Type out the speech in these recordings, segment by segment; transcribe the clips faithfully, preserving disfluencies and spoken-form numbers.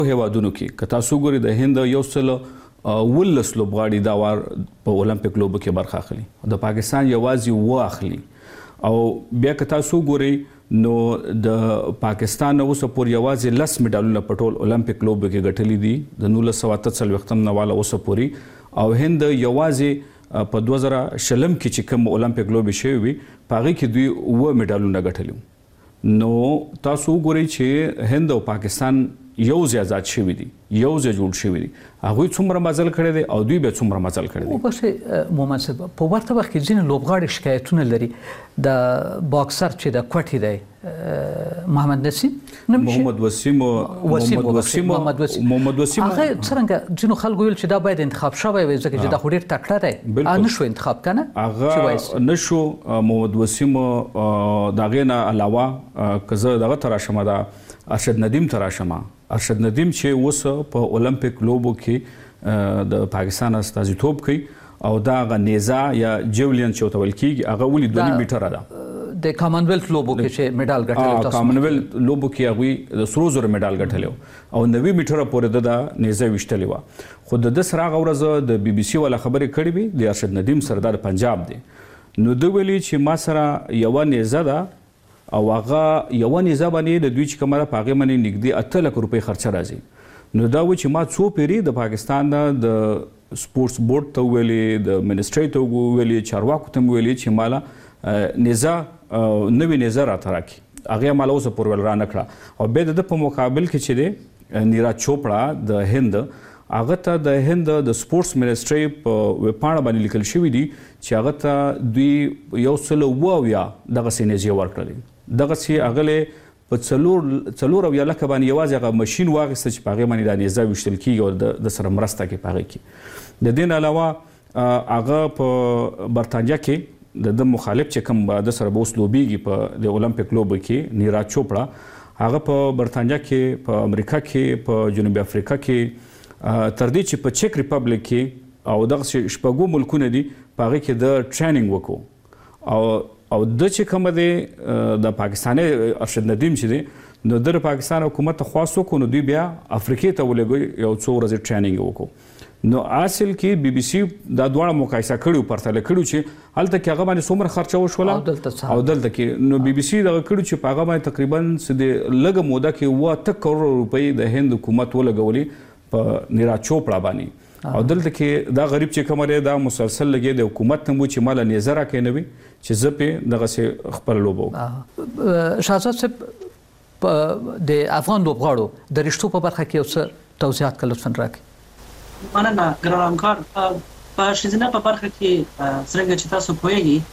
هیوادونو کې که تاسو ګورئ د هند یو سل ولس لوبغاړي دا وار په اولمپیک لوبو کې برخه اخلي د پاکستان یوازې و اخلي او بیا که تاسو ګورئ نو د پاکستان اوس پورې یوازې لس میډالونه په ټول اولمپیک لوبو کې ګټلي دي د نولس سوه اته څلوېښتم نه واله اوسه پورې او هند یوازې په دوه زره شلم کې چې کوم اولمپیک لوبې شوې وي په هغې کې دوی اووه میډالونه ګټلي نو تاسو وګورئ چې هند او پاکستان یو ځای آزاد شوي دي یو ځای جوړ شوي دي هغوی څومره مزل کړی دی او دوی بیا څومره مزل کړی دی وبخښئ مومن صاحب په ورته وخت کې ځینې لوبغاړي شکایتونه لري د باکسر چې د کوټې دی محمد نسیم محمد وسیم محمد وسیم محمد وسیم هغه څرنګه ځینو خلکو ویل چې دا باید انتخاب شوی وي ځکه چې دا خو ډېر تکړه دی نه شو انتخاب که نه هغه نه شو محمد وسیم د هغې نه علاوه که زه دغه ته راشم دا ارشد ندیم ته راشم ارشد ندیم چې اوس په اولمپیک لوبو کې د پاکستان استازیتوب کوي او دا هغه نیزه یا جیولین چې ورته ویل کېږي هغه ولې دوه نیم میټره ده د کامنویلث لوبو کې چې میډال ګټلی کامنویلث لوبو کې هغوی د سرو زرو میډال ګټلی او نوي میټره پورې ده دا نیزه ویشتلې وه خو د ده سره هغه ورځ د بي بي سي والا خبرې کړې وي د ارشد ندیم سره دا د پنجاب دی نو ده ویلي چې ما سره یوه نیزه ده او هغه یوه نیزه باندې د دوی چې کومه ده په هغې باندې نږدې اته لکه روپۍ خرچه راځي نو دا و چې ما څو پیرې د پاکستان نه د سپورټس بورډ ته وویلې د منسټرۍ ته وویلې چارواکو ته مې ویلې چې ماله نیزه نوې نیزه راته راکړي هغې ماله اوسه پورې ول رانه کړه او بیا د ده په مقابل کې چې دی نیراج چوپړه د هند هغه ته د هند د سپورټس منسټرۍ په ویبپاڼه باندې لیکل شوي دي چې هغه ته دوی یو سل اووه اویا دغسې نیزې ورکړلې دغسې هغلی په څلور څلور اویا لکه باندې یوازې هغه مشین واخیسته چې په هغې باندې دا نیزه ویشتل کېږي او د سره مرسته کوي په هغې کې د دې نه علاوه هغه په برطانیه کې د ده مخالف چې کوم د سره به اوس لوبیږي په د اولمپیک لوبو کې نیراج چوپړه هغه په برطانیه کې په امریکا کې په جنوبي افریقا کې تر دې چې په چیک ریپبلیک کې او دغسې شپږو ملکونه دي په هغې کې د ټریننګ وکړو او او د چې کومه دی د پاکستاني ارشد ندیم چې دی نو د پاکستان حکومت ته خواست وکړو نو دوی بیا افریقې ته ولېږئ یو څو ورځې ټریننګ یې وکړو نو اصل کې بي بي سي دا دواړه مقایسه کړي پرتله کړي چې هلته کې هغه باندې څومره خرچه وشوله او دلته کې نو بي بي سي دغه کړي چې په هغه باندې تقریبا څه د لږه موده کې اووه اته کروړه روپۍ د هند حکومت ولګولې په نیراج چوپړه باندې او دلته کې دا غریب چې کومه دی دا مسلسل لګي د حکومت ته مو چې ماله نیزه راکوي نه وي چې زه پې دغسې خپله لوبه وکړم شهزاد صاحب د افغان لوبغاړو د رشتو په برخه کې یو څه توضیحات که لطفا راکړئ مننه ګران همکار په ښځینه په برخه کې څرنګه چې تاسو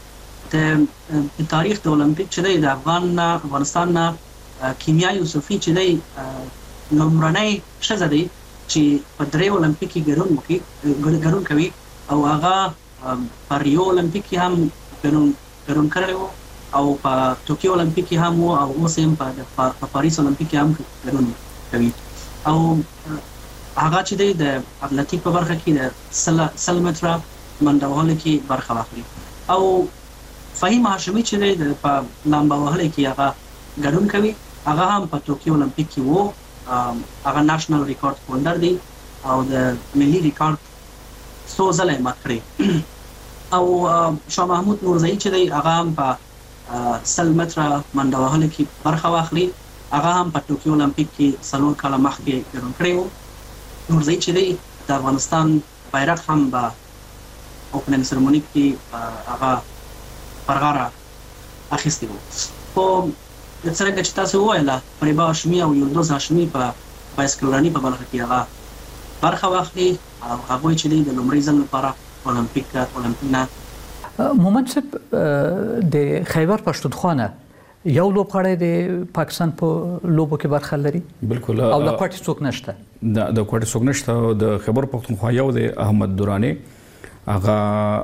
پوهیږئ د تاریخ د اولمپیک چې دی د افغان نه افغانستان نه کیمیا یوسفي چې دی لومړنی ښځه دی چې په درې اولمپیک کې ګډون وکړي ګډون کوي او هغه په ریو اولمپیک کې هم ګډون ګډون کړی و او په ټوکیو اولمپیک کې هم و او اوس هم په پاریس اولمپیک کې هم ګډون کوي او هغه چې دی د اتلتیک په برخه کې د سل متره منډه وهلو کې برخه واخلي او فهیم هاشمي چې دی په لامبا وهلو کې هغه ګډون کوي هغه هم په ټوکیو اولمپیک کې و هغه ناشنل ریکارډ هولډر دی او د ملي ریکارډ څو ځله یې مات کړی او شاه محمود نورزئی چې دی هغه هم په سل متره منډه وهلو کې برخه واخلي هغه هم په ټوکیو اولمپیک کې څلور کاله مخکې ګډون کړی و نورزئی چې دی د افغانستان بیرغ هم په اوپننګ سرموني کې هغه پر غاړه اخیستی و خو څرنګه چې تاسو وویله فریبا هاشمي او یلدوز هاشمي په بایسکلراني په برخه کې هغه برخه واخلي او هغوی چې دی د لومړي ځل لپاره اولمپیک اولمپیک نه مومن صاحب د خیبر پښتونخوا نه یو لوبغاړی د پاکستان په لوبو کې برخه لري بالکل او له کوټې څوک نشته د کوټې څوک نشته د خیبر پښتونخوا یو دی احمد دراني هغه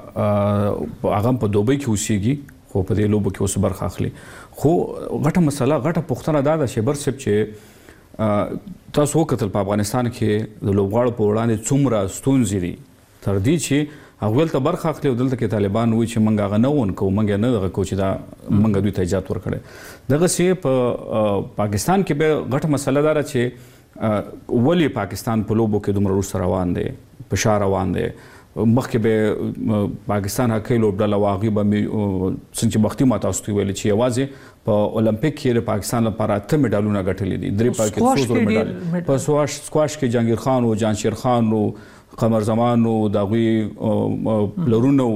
هغه په دوبۍ کې اوسېږي خو په دې لوبو کې اوس برخه اخلي خو غټه مسله غټه پوښتنه دا ده شیبر صاحب چې تاسو وکتل په افغانستان کې د لوبغاړو په وړاندې څومره ستونزې دي تر دې چې هغوی ته برخه اخلي او دلته کې طالبان وایي چې موږ هغه نه ونکوو موږ یې نه دغه کوو چې دا موږ دوی ته اجازه ورکړی دغسې په پاکستان کې بیا غټه مسله دا ده چې ولی پاکستان په لوبو کې دومره وروسته روان دی فشار روان دی مخکې به پاکستان هکې لوبډله وه هغوی به مې څنګه چې مخکې ما تاسو ته ویلې چې یوازې په اولمپیک کې د پاکستان لپاره اته میډالونه ګټلي دي درې پکې څو زره میډال په سکواش کې جهانګیر خان و جانشیر خان و قمر زمان و د هغوی پلرونه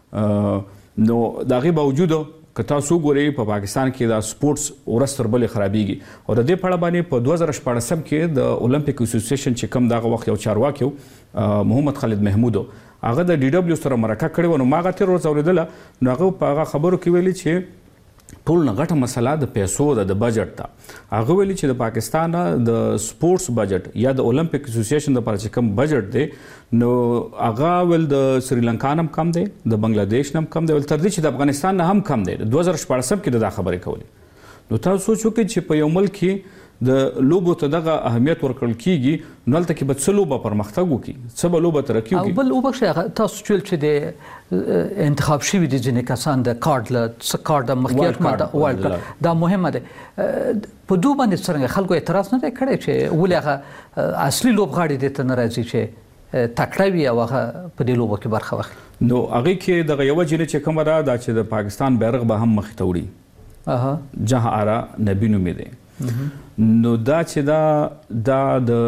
نو د هغې باوجود که تاسو ګورئ په پاکستان کې دا سپورټس ورځ تر بلې خرابېږي او د دې په اړه باندې په دوه زره شپاړسم کې د اولمپیک اسوسییشن چې کوم دغه وخت یو چارواکي محمد خالد محمود هغه د ډي ډبلیو سره مرکه کړې وه نو ما هغه تېره ورځ اورېدله نو هغه په هغه خبرو کې ویلي چې ټول نه غټه مسله د پیسو ده د بجټ ده هغه ویلي چې د پاکستان د سپورټس بجټ یا د اولمپیک اسوسییشن دپاره چې کوم بجټ دی نو هغه ول د سریلانکا نه هم کم دی د بنګلادیش نه هم کم دی ول تر دې چې د افغانستان نه هم کم دی د دوه زره شپاړسم کې د دا خبرې کولې نو تاسو سوچ وکړئ چې په یو ملک کې د لوبو ته دغه اهمیت ورکړل کیږي نو هلته کې به څه لوبه پرمختګ وکړي څه به لوبه ترقي وکړي او بل وبخښئ تاسو چې ویل چې د انتخاب شوي دي ځینې کسان د کارډ له څه کارډ د مخکې ورلډ کارډ دا مهمه ده په دوی باندې څرنګه خلکو اعتراض نه دی کړی چې ولې هغه اصلي لوبغاړي دې ته نه راځي چې تکړه وي او هغه په دې لوبو کې برخه واخلي نو هغې کې دغه یوه جینۍ چې کومه ده دا چې د پاکستان بیرغ به هم مخې ته وړي جهان آرا نبي نومې دی نو دا چې دا دا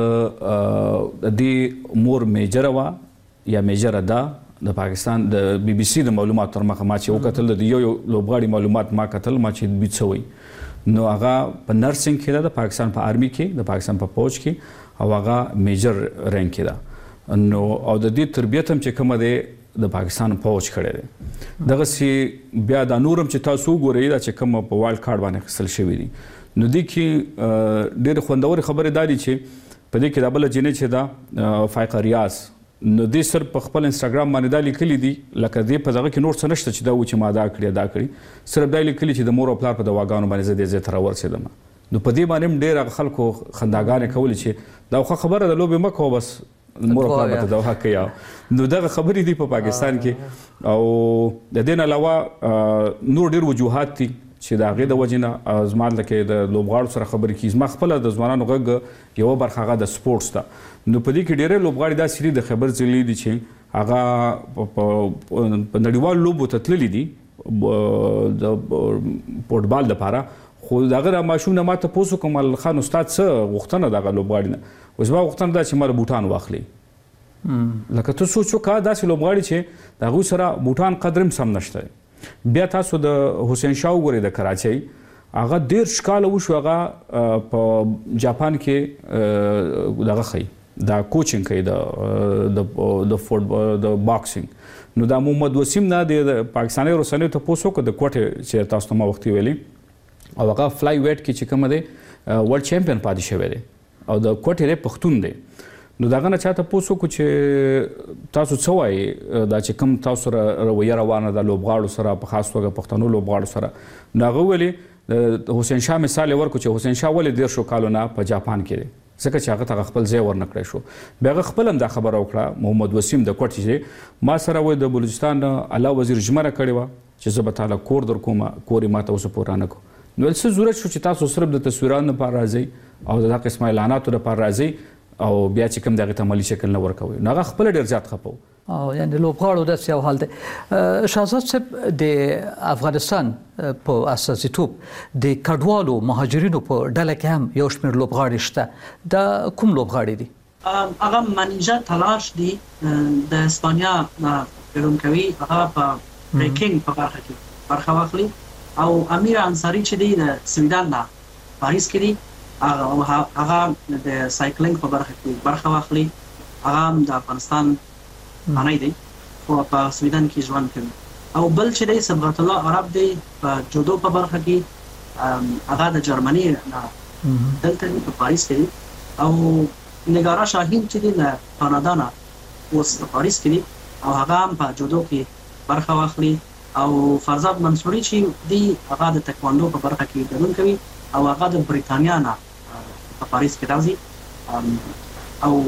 د دې مور میجره وه یا میجره ده د پاکستان د بی بی سی د معلومات تر مخه ما چې وکتل د یو یو لوبغاړي معلومات ما کتل ما چې دوی څه وایي نو هغه په نرسنګ کې ده د پاکستان په آرمي کې د پاکستان په فوج کې او هغه میجر رینک کې ده نو او د دې تربیت هم چې کومه دی د پاکستان فوج کړی دی دغسې بیا دا نور هم چې تاسو وګورئ دا چې کومه په وایلډ کارډ باندې اخیستل شوي دي نو دې کې ډېرې خوندورې خبرې دا دي چې په دې کې دا بله جینۍ چې ده فایقه ریاض نو دې صرف په خپل انسټاګرام باندې دا لیکلي دي لکه دې په دغه کې نور څه نشته چې دا و چې ما دا کړي دا کړي صرف دا لیکلي چې د مور او پلار په دواګانو باندې زه دې ځای ته راورسېدم نو په دې باندې هم ډېر هغه خلکو خنداګانې کولې چې دا خو خبره د لوبې مه کوه بس مور او پلار به ته دوا کوي نو دغه خبرې دي په پاکستان کې او د دې نه علاوه نور ډېر وجوهات دي چې د هغې د وجې نه زما لکه د لوبغاړو سره خبرې کېږي زما خپله د ځوانانو غږ یوه برخه هغه د سپورټس ده نو په دې کې ډېری لوبغاړي داسې دي د خیبر ضلعې دي چې هغه په نړیوالو لوبو ته تللي دي د فوټبال دپاره خو د هغه د ماشوم نه ما تپوس وکړم مل خان استاد څه غوښتنه د هغه لوبغاړي نه اوس زما غوښتنه ده چې ما بوټان واخلي لکه ته سوچ وکړه داسې لوبغاړي چې د هغوی سره بوټان قدر هم سم نشته بیا تاسو د حسین شاه وګورئ د کراچۍ هغه دېرش کاله وشو هغه په جاپان کې دغه ښیي دا کوچینګ کوي د فوټبال د باکسینګ نو دا محمد وسیم نه د پاکستاني رسنیو تپوس وکړه د کوټې چې تاسو ته ما وختي ویلي او هغه فلای ویټ کې چې کومه دی ورلډ چیمپیون پاتې شوی دی او د کوټې دی پښتون دی نو دغه نه چا تپوس وکړو چې تاسو څه وایي دا چې کوم تاسو سره رویه روانه ده لوبغاړو سره په خاص توګه پښتنو لوبغاړو سره نو هغه ویلې د حسین شاه مثال یې ورکړو چې حسین شاه ولې دېرشو کالو نه په جاپان کې دی ځکه چې هغه ته خپل ځای ورنه کړی شو بیا هغه خپل هم دا خبره وکړه محمد وسیم د کوټې چې ما سره وایي د بلوچستان اعلی وزیر ژمنه کړې وه چې زه به تاله کور در کومه کور یې ما ته اوسه پوره نه کړو نو څه ضرورت شو چې تاسو صرف د تصویرانو لپاره راځئ او د دا قسمه اعلاناتو لپاره راځئ او بیا چې کوم دغه ته عملي شکل نه ورکوي نو هغه خپل ډېر زیات خفه و او یعنې لوبغاړو داسې یو حال دی شهزاد صاحب د افغانستان په اساسیتوب د کډوالو مهاجرینو په ډله کې هم یو شمېر لوبغاړي شته دا کوم لوبغاړي دي هغه منیجا تلاش دي د اسپانیا پیروونکوي هغه په بریکینګ په برخه کې برخه واخلي او امیر انصاري چې دی د سویډن نه پاریس کې دی هغه د سایکلینګ په برخه کې برخه واخلي هغه هم د افغانستان معنی دی خو په سویډن کې ژوند کوي او بل چې دی صبغت الله عرب دی په جودو په برخه کې هغه د جرمني نه دلته دی په پاریس کې دی او نگارا شاهین چې دی له کانادا نه اوس په پاریس کې دی او هغه هم په جودو کې برخه واخلي او فرزاد منصوري چې دی هغه د تکواندو په برخه کې ګډون کوي او هغه د بریتانیا نه په پاریس کې راځي او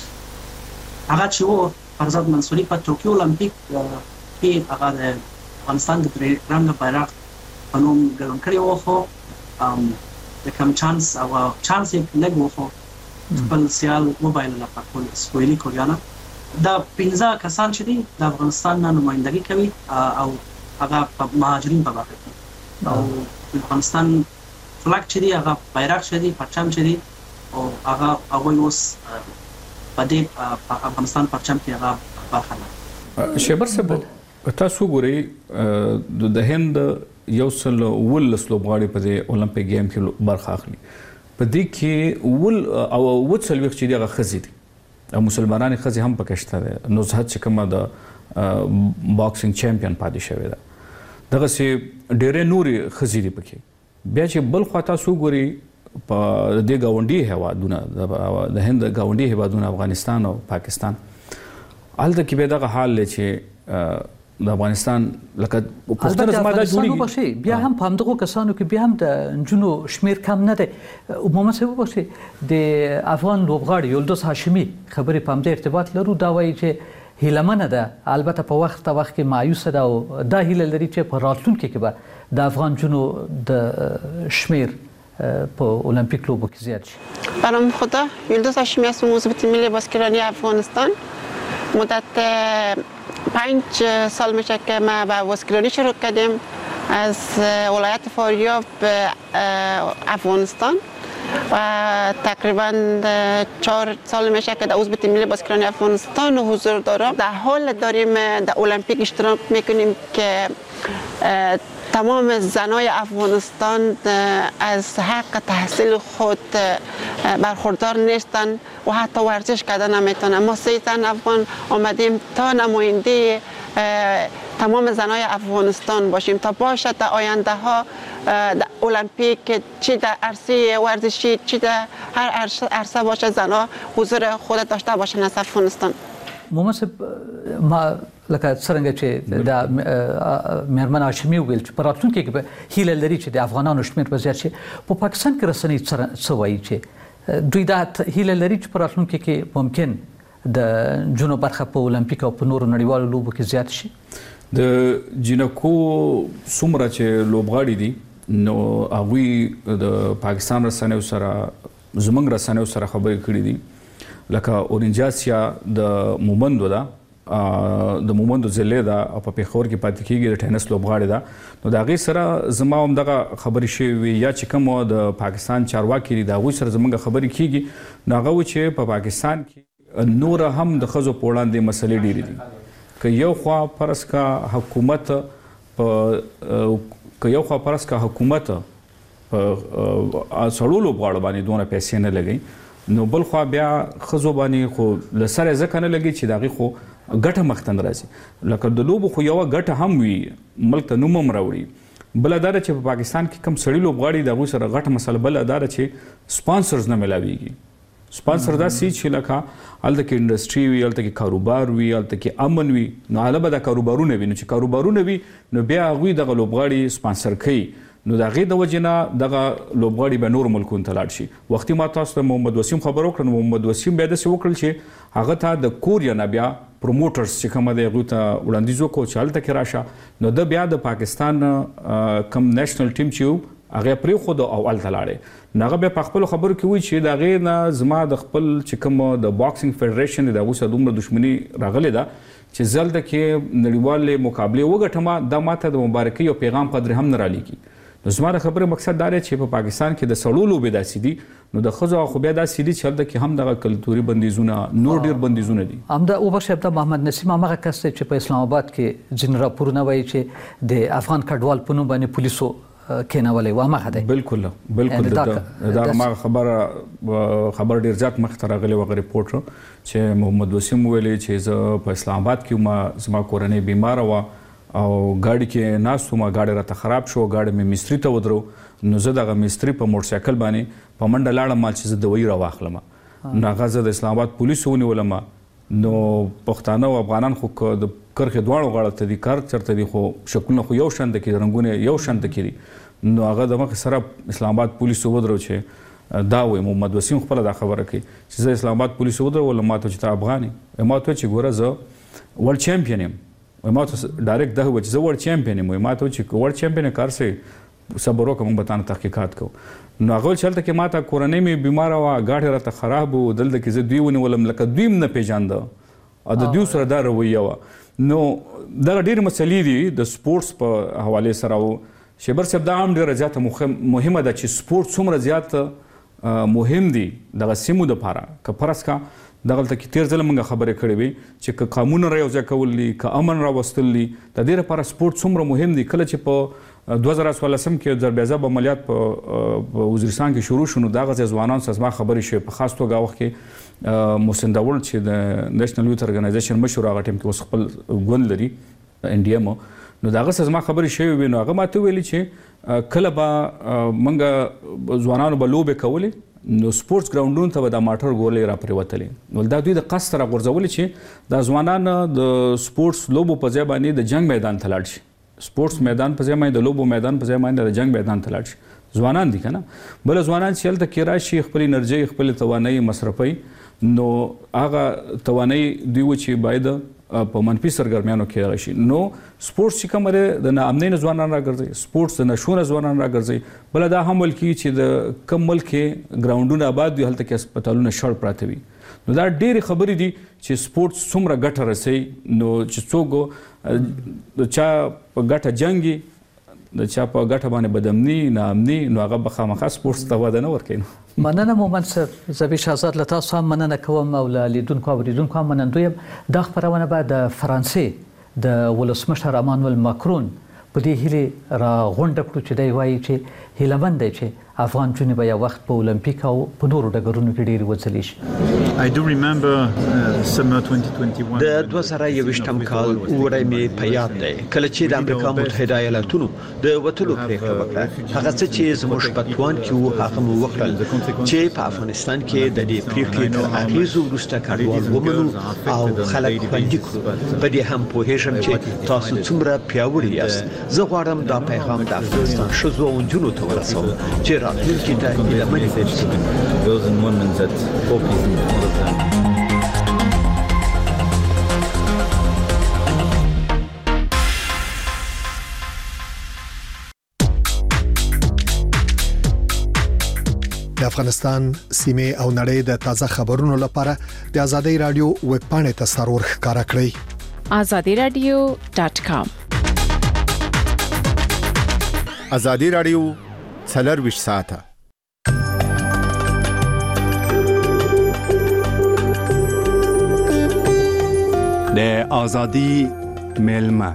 هغه چې و فرزاد منصوري په ټوکیو اولمپیک کې هغه د افغانستان د درې رنګه بیرغ په نوم ګډون کړی و خو د کم چانس او چانس یې لږ و خو خپل سیال وبایلله په سویلي کوریا نه. دا پنځه کسان چې دي د افغانستان نه نمایندګي کوي او هغه په مهاجرین په برخه کې او د افغانستان فلاګ چې دی هغه بیرغ چې دی پرچم چې دی او هغه هغوی اوس په دې افغانستان پرچم کې هغه برخه ده. شیبر صاحب تاسو ګورئ د هند یو سل ولس لوبغاړي په دې اولمپیک گیم کې برخه اخلي. په دې کې ول او اووه څلوېښت چې دي هغه ښځې دي او مسلمانانې ښځې هم پکې شته دی. نزهت چې کومه د باکسینګ چیمپیون پاتې شوې ده. دغسې ډېرې نورې ښځې دي پکې. بیا چې بل خوا تاسو ګورئ په دې ګاونډي هیوادونه د هند ګاونډي هیوادونه افغانستان او پاکستان هلته کې بیا دغه حال دی چې د افغانستان لکه پوښتنه زما دا جوړېږي. بیا هم په همدغو کسانو کې بیا هم د نجونو شمېر کم نه دی. محمد صاحب وبخښئ د افغان لوبغاړي یلدوز هاشمي خبرې په همدې ارتباط لرو. دا وایي چې هیلهمنه ده البته په وخت تا وخت کې مایوسه ده او دا هیله لري چې په راتلونکي کې به د افغان جنو د شمېر په المپیک لوبو کې زیاد شي. برام خدا یلدوز هاشمی هستم، عضو تیم ملی باسکتبال افغانستان. مدت پنج سال میشه که ما با باسکتبال شروع کردیم از ولایت فاریاب به افغانستان و تقریبا چهار سال میشه که در عضو تیم ملی باسکتبال افغانستان حضور دارم. در حال داریم در المپیک اشتراک میکنیم که تمام زنای افغانستان از حق تحصیل خود برخوردار نیستن و حتی ورزش کردن نمیتونن. ما سه زن افغان آمدیم تا نماینده تمام زنای افغانستان باشیم تا باشد در آینده ها در المپیک چی در عرصه ورزشی چی در هر عرصه باشه زنها حضور خود داشته باشن از افغانستان. محمد صاحب ما لکه څرنګه چې د میرمن هاشمي وویل چې په راتلونکي کې به هیله لري چې د افغانانو شمېر به زیات شي. په پاکستان کې رسنۍ څه وایي چې دوی دا هیله لري چې په راتلونکي کې ممکن د جنو برخه په اولمپیک او په نورو نړیوالو لوبو کې زیات شي؟ د جینکو څومره چې لوبغاړي دي نو هغوی د پاکستان رسنیو سره زموږ رسنیو سره خبرې کړي دي. لکه اورنجاسیا د مومندو ده د مومندو ضلع ده او په پېښور کې پاتې کېږي د ټینس لوبغاړې ده. نو د هغې سره زما همدغه خبرې شوې وي یا چې کوم د پاکستان چارواکي دي د هغوی سره زموږ خبرې کېږي. نو هغه و چې په پاکستان کې نوره هم د ښځو په وړاندې مسلې ډېرې دي. که یو خوا فرض کا حکومت په که یو خوا فرض کا حکومت په سړو لوبغاړو باندې دونه پیسې نه لګوي نو بل خوا بیا ښځو باندې خو له سره ځکه نه لګي چې د هغې خو ګټه مخته نه راځي. لکه د لوبو خو یوه ګټه هم وي ملک ته نوم هم راوړي. بله دا ده چې په پاکستان کې کوم سړي لوبغاړي د هغوی سره غټه مسله بله دا ده چې سپانسرز نه میلاویږي. سپانسر داسې چې لکه هلته کې انډسټري وي، هلته کې کاروبار وي، هلته کې امن وي. نو هله به دا کاروبارونه وي. نو چې کاروبارونه وي نو بیا هغوی دغه لوبغاړي سپانسر کوي. نو د هغې د وجې نه دغه لوبغاړي به نورو ملکونو ته لاړ شي. وختي ما تاسو ته محمد وسیم خبر وکړه. نو محمد وسیم بیا داسې وکړل چې هغه ته د کوریا نه بیا پروموټرز چې کومه دی هغوی ته وړاندیز وکړو چې هلته کې راشه. نو د بیا د پاکستان کوم نیشنل ټیم چې و هغه پرېښود او هلته لاړی. نو هغه بیا په خپلو خبرو کې وایي چې د هغې نه زما د خپل چې کوم د باکسینګ فیډریشن دی د هغوی سره دومره دښمني راغلې ده چې زه هلته کې نړیوالې مقابلې وګټم دا ماته د مبارکۍ او پیغام قدرې هم نه رالیږي. نو زما د خبرې مقصد دا دی چې په پاکستان کې د سړو لوبې داسې دي نو د ښځو خو بیا داسې دي چې هلته کې هم دغه کلتوري بندیزونه نور ډېر بندیزونه دي. همدا وبخښئ همدا محمد نسیم همغه کس دی چې په اسلام آباد کې ځینې راپورونه وایي چې د افغان کډوال په نوم باندې پولیسو کېنولی و همغه دی. بلکل بلکل دا هماغه خبره خبر ډېر زیات مخته راغلی وغه ریپورټ چې محمد وسیم ویلی چې زه په اسلام آباد کې وم، زما کورنۍ بیماره وه او گاڑی کې ناست وم، گاڑی راته خراب شو، گاڑی مې مستري ته ودرو. نو زه دغه مستري په موټرسایکل باندې په منډه لاړم چې زه دوایي راواخلم. نو هغه زه د اسلام آباد پولیسو ونیولم. نو پښتانه او افغانان خو د کرښې دواړو غاړو ته دي، کار چېرته دي خو شکلونه خو یو شان کې دي، رنګونه یو شان کې دي. نو هغه د مخې سره اسلام آباد پولیسو ودرو چې دا وایي محمد وسیم خپله دا خبره کوي چې زه اسلام آباد پولیسو ودرولم. ما ته چې ته افغان یې؟ ما ته چې ګوره زه ورلډ چیمپین یم. ما ته ډایرکټ دا وایي چې زه ورلډ چیمپین یم. ما ته چې ورلډ چیمپین یې کار څه صبر وکړه موږ به تاسو تحقیقات کوو نو هغه چلته کې ماته کورنۍ مې بیمار و غاډه راته خراب و دلته کې زه دوی ونیولم لکه دوی نه پیژانده او د دوی سره دا رویه و نو دا ډېر مسلې دي د سپورتس په حواله سره و شیبر صاحب دا هم ډېره زیاته مهمه ده چې سپورت څومره زیات مهم دي دغه سیمو دپاره که فرض کا دغلته کې تیر ځله موږ خبرې کړې وې چې که قانون را یوځای کول دي که امن راوستل دي د دې لپاره سپورت څومره مهم دي کله چې په دوه زره څوارلسم کې ضربېزاب عملیات په وزیرستان کې شروع شو نو دغه ځوانان سره زما خبرې شوې په خاص توګه وخت کې محسن داوړ چې د نیشنل یوث ارګنایزیشن مشر هغه ټیم کې اوس خپل ګوند لري ان ډي ام نو دغه سره زما خبرې شوې وې نو هغه ماته ویلي چې کله به موږ ځوانانو به لوبې کولې نو سپورتس ګراوندونو ته به د ماټر ګولې را پرېوتلې نو دا دوی د قصد سره غورځولې چې دا ځوانان د سپورتس لوبو په ځای باندې د جنگ میدان ته لاړ شي سپورتس میدان په ځای باندې د لوبو میدان په ځای باندې د جنگ میدان ته لاړ شي ځوانان دي که نه بله ځوانان چې هلته کې راشي خپل انرژۍ خپل توانایي مصرفوي نو هغه توانایي دوی و چې باید په منفي سرګرمیانو کې راشي نو سپورتس چې کوم دی د ناامنۍ نه ځوانان راګرځي سپورتس د نشو نه ځوانان راګرځي بله دا هم ویل کېږي چې د کم ملک کې ګراونډونه آباد وي هلته کې هسپتالونه شړ پراته وي نو دا ډېرې خبرې دي چې سپورتس څومره ګټه رسوي نو چې څوک د چا په ګټه جنګي د چا په ګټه باندې بدامني ناامني نو هغه به خامخا سپورتس ته وده نه ورکوي مننه مومن صاحب زه به شهزاد له تاسو هم مننه کوم او له لیدونکو او اورېدونکو هم منندوی یم دا خپرونه به د فرانسې د ولسمشر امانویل ماکرون په دې هیلې راغونډه کړو چې دی وایي چې هیلهمند دی چې افغان نجونې به یو وخت په اولمپیک او په نورو ډګرونو کې ډېرې وځلې شي د دوه زره یوویشتم کال اوړی مې په یاد دی کله چې د امریکا متحده ایالاتونو د وتلو پرېکړه وکړه هغه څه چې زموږ په توان کې وو هغه مو وکړل چې په افغانستان کې د دې پرېکړې تر اغېزو وروسته کډوال ومنو او خلک خوندي کړو په دې هم پوهېږم چې تاسو څومره پیاوړي یاست زه غواړم دا پیغام د افغانستان ښځو او نجونو ته ورسوم چې راتلونکي ته هیله مند د افغانستان سیمه او نړۍ د تازه خبرونو لپاره د آزادۍ رادیو ویب پاڼې ته سرور ښکارا کړئ آزادی رادیو ډاٹ کام آزادی رادیو څلرویشت ساعته د آزادی ملما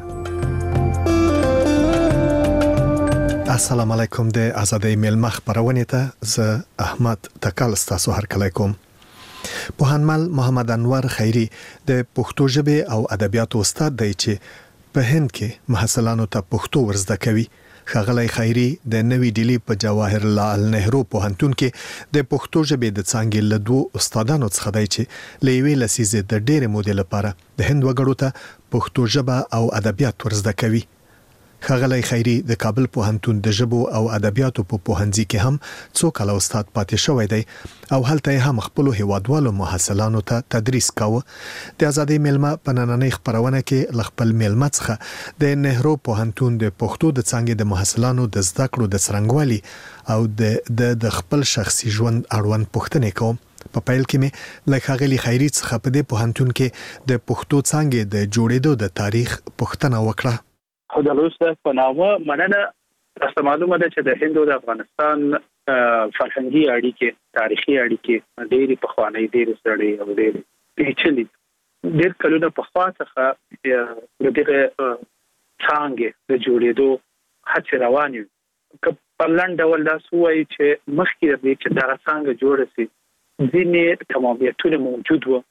السلام علیکم د آزادۍ ملما خبرونه ته زه احمد تکل تاسو هر کله کوم پوهنمل محمد انور خیری د پښتو ژبه او ادبیاتو استاد دی چې په هند کې محصلانو ته پښتو ورزده کوي ښاغلی خیری د نوې ډیلی په جواهر لال نهرو پوهنتون کې د پښتو ژبې د څانګې له دوو استادانو څخه دی چې له یوې لسیزې د ډېرې مودې لپاره د هند وګړو ته پښتو ژبه او ادبیات ورزده کوي ښاغلی خیری د کابل پوهنتون د ژبو او ادبیاتو په پوهنځي کې هم څو کاله استاد پاتې شوی دی او هلته هم خپل هیوادوالو محصلانو ته تدریس کاوه د آزادۍ ملما په نننۍ خبرونه کې ل خپل ملما څخه د نهرو پوهنتون د پښتو د څانګې د محصلانو د زده کړو د څرنګوالي او د د خپل شخصي ژوند اړوند پوښتنې کوم په پیل کې مې له ښاغلي خیری څخه په دې پوهنتون کې د پښتو څانګې د جوړېدو د تاریخ پوښتنه وکړه خو د روسه په نامه مننه تاسو معلومه ده چې د هند او د افغانستان فرهنګي اړیکې تاریخي اړیکې ډېرې پخوانۍ ډېرې سړې او ډېرې پیچلې ډېر کلونه پخوا څخه د دغه څانګې د جوړېدو هڅې روانې وي که په لنډ ډول داسې ووایي چې مخکې د دې چې دغه څانګه جوړه شي ځینې تمامیتونه موجود وو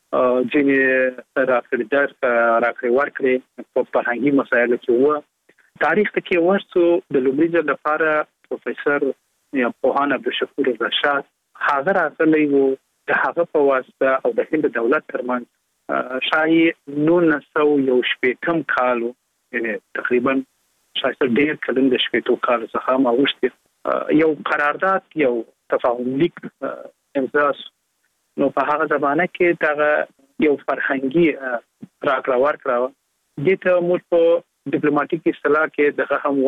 ځینې راکړې در راکړې ورکړې په فرهنګي مسایلو کې وو تاریخ ته کې ورسو د لومړي ځل لپاره پروفیسور یا پوهان عبدالشکور رشاد هغه راغلی وو د هغه په واسطه او د هند دولت ترمنځ شاهي نولس سوه یو شپېتم کال یعنی تقریبا شاید ډېر کلن د شپېتو کالو څخه هم اوښتې یو قرارداد یو تفاهم لیک امضا نو په هغه زمانه کې دا یو فرهنګي راکړه ورکړه دي ته موږ په ډیپلوماټیک اصطلاح کې دغه هم وایي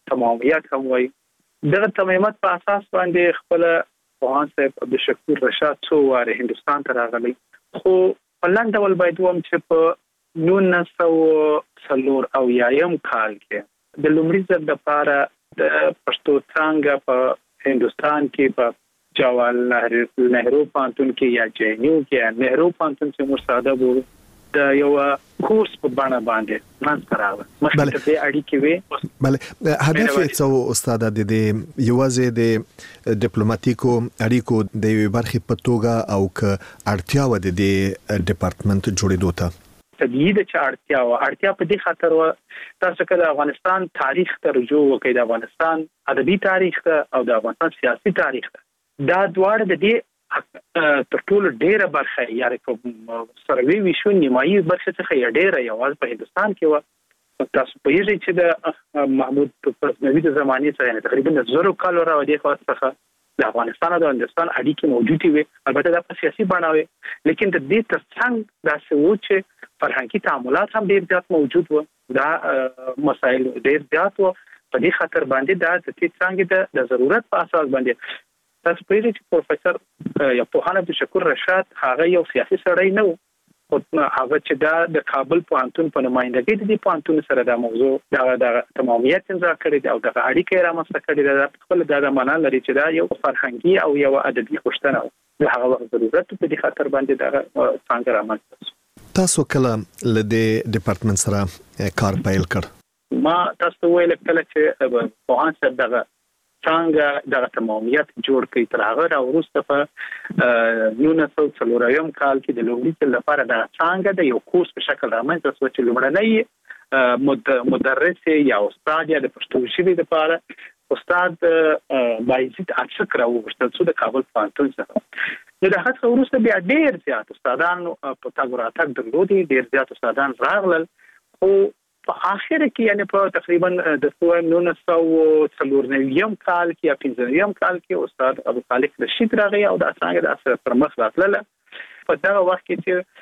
تمامیت هم وایي. دغه تمامیت په اساس باندې خپل پوهان صاحب عبدالشکور رشاد څو واره هندستان ته راغلی، خو په لنډ ډول باید ووایم چې په نولس سوه څلور اویایم کال کې د لومړي ځل لپاره د پښتو څانګه په هندستان کې په جواهرلال نهرو پوهنتون کې یا جے این یو کې نهرو پوهنتون چې موږ ساده بولو د یو کورس په بڼه باندې منځ راغله. مخکې ته اړیکې وي. بله هدف یې څه استاد د دې یوازې د ډیپلوماټیکو اړیکو د یوې برخې په توګه او ک اړتیا و د دې ډپارټمنټ جوړېدو ته طبیعي ده چې اړتیا و اړتیا په دې خاطر و تاسو کله د افغانستان تاریخ ته رجوع وکړئ، د افغانستان ادبي تاریخ ته او د افغانستان سیاسي تاریخ ته، دا دواړه د دې تر ټولو ډیره برخه یاري کوم سروي وشو نیمایي برخه څخه ډیره یوازې په هندستان کې و. تاسو په یوه چې د محمود غزنوي د زمانې څخه یعنی تقریبا زرو کال راوړي خو څخه د افغانستان او د هندستان اړیکې موجودې وي، البته دا په سیاسي بڼه وي، لیکن د دې ترڅنګ دا څه و چې فرهنګي تعاملات هم ډیر زیات موجود و. دا مسایل ډیر زیات و، په دې خاطر باندې دا د دې څنګه د ضرورت په اساس باندې تاسو په دې چې پروفیسور یا پوهان عبدالشکور رشاد هغه یو سیاسي سړی نه و، خو هغه چې دا د کابل پوهنتون په نمائندګۍ د دې پوهنتون سره دا موضوع دا د تمامیت امضا کړی دی او د اړیکې رامنځته کړی دی. دا خپل د معنا لري چې دا یو فرهنګي او یو ادبي غوښتنه و، د هغه وخت ضرورت په دې خاطر باندې دا څنګه رامنځته. تاسو کله له دې ډپارټمنټ سره کار پیل کړ؟ ما تاسو ویل کله چې پوهان صاحب دغه څنګه دغه تمامیت جوړ کړی تر هغه را وروسته په نولس سوه څلورویم کال کې د لومړي ځل لپاره د څنګه د یو کورس په شکل رامنځته شو چې لومړنی مدرس یا استاد یا د پښتو ژبې لپاره استاد بایزید اڅک راوغوښتل شو د کابل پوهنتون څخه. نو د هڅه وروسته بیا ډیر زیات استادان په تاګ راتګ درلودي، ډیر زیات استادان راغلل، خو په اخر کې یعنی په تقریبا د نولس سوه څلورنویم کال کې یا پنځنویم کال کې استاد ابو خالق رشید راغی او د څنګه د اثر پر مخ راتلله. په دغه وخت کې چې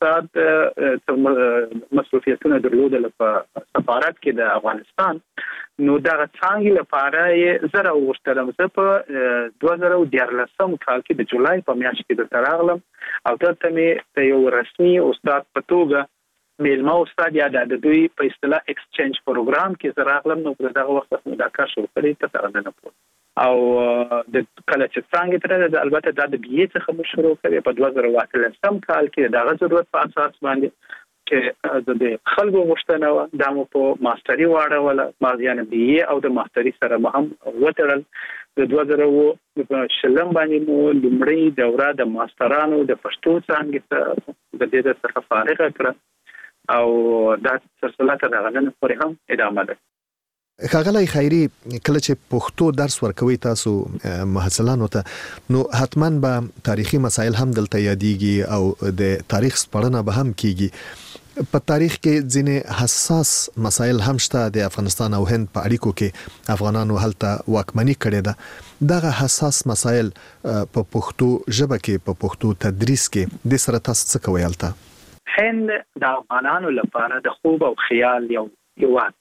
استاد مسؤلیتونه درلودل په سفارت کې د افغانستان، نو دغه څنګه لپاره یې زره وشتلم زه په دوه زره دیارلسم کال کې د جولای په میاشت کې د تراغلم او دلته مې د یو رسمي استاد په توګه میلمه استاد یا د دوی په اصطلاح ایکسچینج پروګرام کې زراغلم. نو په دغه وخت کې دا کار شروع کړی ته څنګه نه پوه او د کله چې څنګه تر البته دا د بي څخه مو شروع کړی په دوه زره اتلسم کال کې دغه ضرورت په اساس باندې چې د خلکو غوښتنه و دا مو په ماستري واړوله، ما یعنی بي او د ماستري سره هم وترل. د دوه زره شلم باندې مو لومړی دوره د ماسترانو د پښتو څنګه د دې څخه فارغ کړه او دا سلسله تر هغه نه پورې هم ادامه ده. ښاغلی خیري، کله چې پښتو درس ورکوي تاسو محصلانو ته نو حتما به تاریخي مسایل هم دلته یادېږي او د تاریخ سپړنه به هم کیږي. په تاریخ کې ځینې حساس مسایل هم شته. د افغانستان او هند په اړیکو کې افغانانو هلته واکمني کړې ده. دغه حساس مسایل په پښتو ژبه کې په پښتو تدریس کې د سره تاسو څه کوي هلته؟ هند د افغانانو لپاره د خوب او خیال یو هیواد.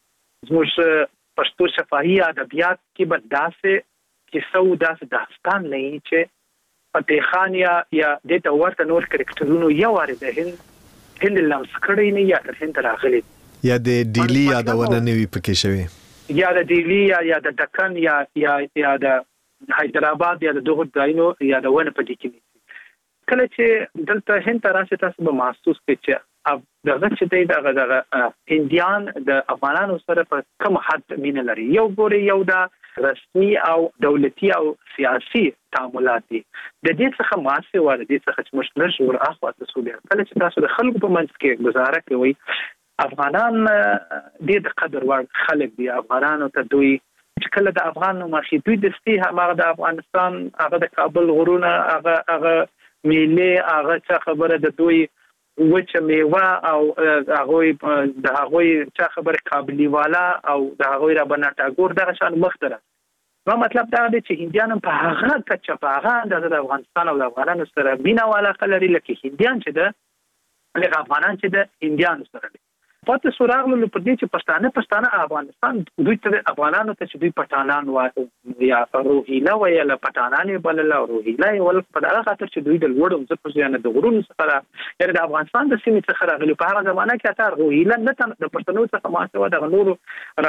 زموږ پښتو شفاهي ادبیات کې به داسې کیسو داسې داستان لري چې فتح خان یا یا د تورته نور کرکټرونو یو واره د هند هند لمس کړی نه یا د هند راغلي یا د ډیلی یادونه نوي پکې شوی یا د ډیلی یا یا د دکن یا یا یا د حیدرآباد یا د دغه ځایونو یا د ونه په دې کې کله چې دلته هند راسي تاسو به محسوس کړئ چې دغه چې دی دغه دغه هندیان د افغانانو سره په کوم حد مینه لري. یو ګوري یو د رسمي او دولتي او سیاسي تعاملات دي د دې څخه ماسه و د دې څخه چې مشترک ور اخوا تاسو به کله چې تاسو د خلکو په منځ کې گزاره کوي افغانان د دې قدر ور خلک دي افغانانو ته دوی چې کله د افغان ماشي دوی د ستی هغه د افغانستان هغه د کابل غرونه هغه هغه میله هغه څه خبره د دوی وچه میوه او هغه د هغه چا خبر قابلی والا او د هغه را بناټا ګور دغه شان مختره. نو مطلب دا دی چې هندیان په هغه کچه په هغه د افغانستان او د افغانانو سره مینا والا خلري لکه هندیان چې د لکه افغانان چې د هندیان سره دي. پاتې سوراغلو په دې چې پښتانه پښتانه افغانستان دوی ته افغانانو ته چې دوی پټانان وایي یا روهیلا وایي لا پټانان بل لا روهیلا ول په دغه خاطر چې دوی د لوړو ځکه چې نه د غرونو څخه یعنی د افغانستان د سیمې څخه راغلي په هغه زمانہ کې اته روهیلا نه د پښتنو څخه ماسه د غنورو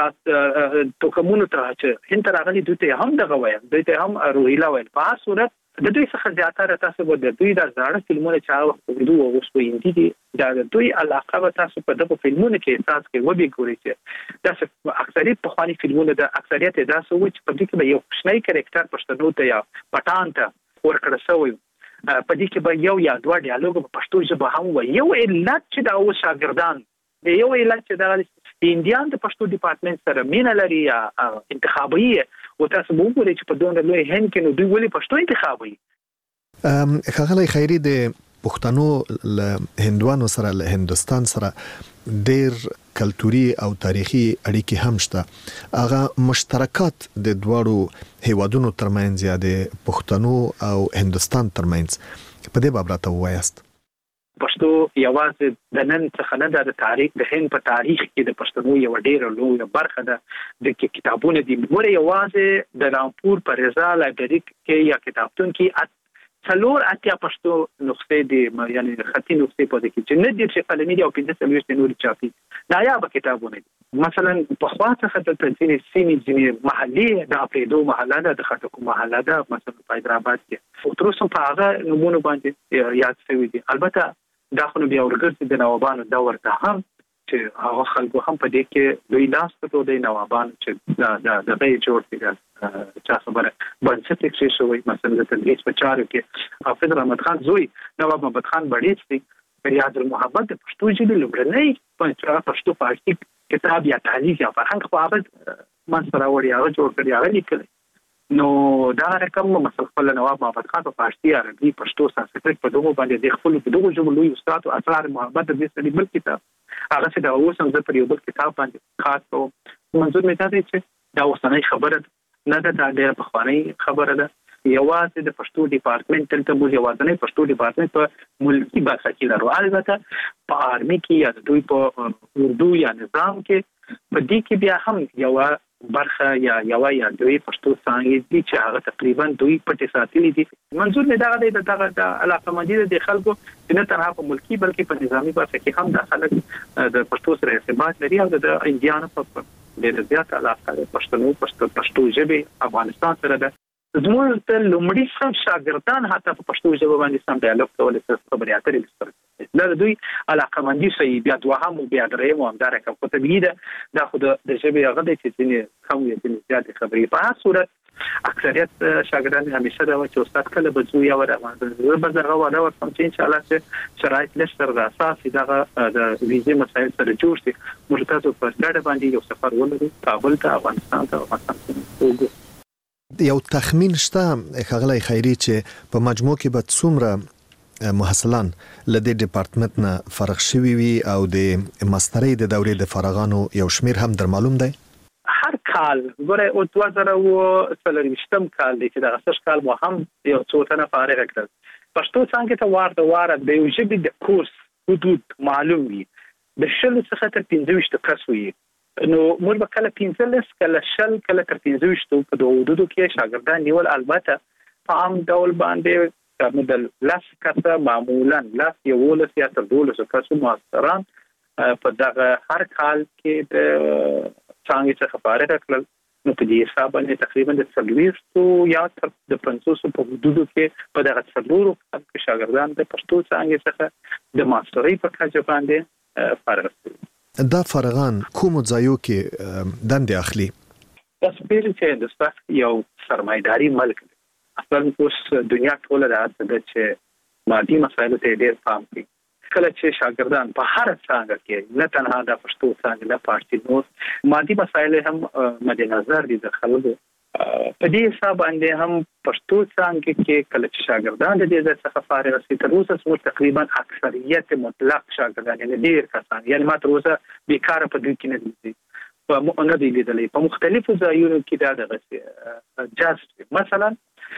رات توکمونو ته چې هند راغلي دوی ته هم دغه وایي دوی ته هم روهیلا وایي په هر صورت د دوی څخه زیاتره تاسو به د دوی د زړه فلمونه چې هغه وخت دوی اوس په هندي دي دا د دوی علاقه به تاسو په دغه فلمونو کې احساس کې وبې ګورئ چې دا اکثریت په خواني فلمونه د اکثریت دا سو چې په دې کې به یو شنای کریکټر پښتنو ته یا پټان ته ورکړل شوی په دې کې به یو یا دوه ډیالوګ په پښتو ژبه هم وي یو علت چې دا اوس شاګردان یو علت چې دا انډیان د پښتو ډپارټمنټ سره مینه لري یا انتخابي او تاسو وګورئ چې په دونه لوی هند کې نو دوی ولې پښتو انتخابي ام خغلی خیری د پښتنو له هندوانو سره له هندستان سره ډیر کلتوري او تاریخي اړیکې هم شته هغه مشترکات د دواړو هیوادونو ترمنځ یا د پښتنو او هندستان ترمنځ په دې باب راته وایاست پښتو یوازې د نن څخه نه د تاریخ د هند په تاریخ کې د پښتنو یو ډېر لوی برخه ده د کتابونو د مور یوازې د رامپور پر رضا لایبرری کې یا کتابتون کې څلور اتیا پښتو نسخې دي یعنی خطي نسخې په دې کې چې نه دي چې قلمي دي او پنځه سلويشت نور چاپي نایاب کتابونه دي مثلا په خواته خطر تنظیم سیمې ځینې محلي د اپریدو محله ده د خټکو محله ده مثلا په حیدرآباد کې او تر اوسه په هغه نمونه باندې یاد شوی دي البته دا خو بیا ورګرځي د نوابانو دور ته هم چې هغه خلکو هم په دې کې دوی لاس ته د نوابانو چې دا دا د غي جوړ کړي چې خبره باندې چې شوی مثلا د تدریس په چارو کې حافظ رحمت خان زوی نواب محمد خان بړیڅ دی ریاض المحبت د پښتو ژبې لومړنی پښتو فارسي کتاب یا تعلیق یا فرهنګ په هغه منځره وړي هغه جوړ کړی هغه لیکل نو دا رقم مثلا خپل نواب محمد خان په فارسي عربي پښتو سانسکریت په دغه باندې د خپل په دغه ژبه لوی استاد او اسرار محبت د دې بل کتاب هغه چې دا اوس هم د پریوبل کتاب باندې خاص او منظور مې دا دی چې دا اوسنۍ خبره نه ده دا ډېر پخوانی خبره ده یوازې د پښتو ډپارټمنټ تلته مو یوازې پښتو ډپارټمنټ په ملکی برخه کې لرو البته په آرمي کې یا دوی په اردو یا نظام کې په دې کې بیا هم یو برخه یا یو یا دوی پښتو څنګه دي چې هغه تقریبا دوی پټې ساتلې دي منظور مې دا دی دغه د علاقه مندي د خلکو چې نه تنها په ملکی بلکې په نظامی برخه کې هم د خلک د پښتو سره ارتباط لري او د انډیانو په ډېر زیات علاقه د پښتنو پښتو پښتو ژبه افغانستان سره ده زموږ ته لومړی سم شاګردان حتی په پښتو ژبه باندې سم ډیالوګ کول څه خبرې اترې وکړي دا دوی علاقه مندي شي بیا دوهم بیا دریم او همدارک په طبيعي ده دا خو د ژبې هغه د چې کم یا زیات خبرې په هر صورت اکثریت شاګردان همیشه دا چې استاد کله به زو یا ور به زغه ولا ورسم چې ان شاء الله چې شرایط لشتر د اساس دغه د ویزې مسایل سره جوړ شي موږ تاسو په ستاره باندې یو سفر ولرو کابل ته افغانستان ته افغانستان یو تخمین شته خغلی خیری چې په مجموع کې به څومره محصلان لدې ډپارټمنټ نه فرغ شوي وي او د ماسترۍ د دورې د فارغانو یو شمیر هم در معلوم دی هر کال ګوره او دوه زره او څلورویشتم کال دی چې د غسش کال مو هم یو څو تنه فارغ کړل پښتو څنګه ته وارد واره د یو ژبې د کورس حدود معلوم وي د شل څخه تر پنځه ویشت کس وي نو موږ به کله پنځه لس کله شل کله تر پنځه ویشت په دوه حدودو کې شاګردان نیول البته په عام ډول باندې مدل لاس کسه معمولا لاس یو ولس یا تر دولس کسو ماستران په دغه هر کال کې د څنګه څخه فارغ کړل نو په دې حساب باندې تقریبا د څلويستو یا تر د پنځوسو په حدودو کې په دغه څلورو کې شاګردان د پښتو څنګه څخه د ماسترۍ په کچه باندې فارغ شول دا فارغان کوم ځایو کې دندې اخلي تاسو پیل چې د ستاسو یو سرمایداري ملک اصلا اوس دنیا ټوله راځي چې مادي مسایلو ته ډېر پام کوي کله چې شاګردان په هر څنګه کې نه تنها د پښتو څنګه نه پارتي نو مادي مسایل هم مد نظر دي د خلکو په دې حساب باندې هم پښتو څنګه کې کله چې شاګردان د دې څخه فارغ شي تر اوسه څو تقریبا اکثریت مطلق شاګردان یعنی ډېر کسان یعنی ما تر اوسه بیکاره په دې کې نه دي په مونږ نه دي لیدلې په مختلفو ځایونو کې دا دغه جاست مثلا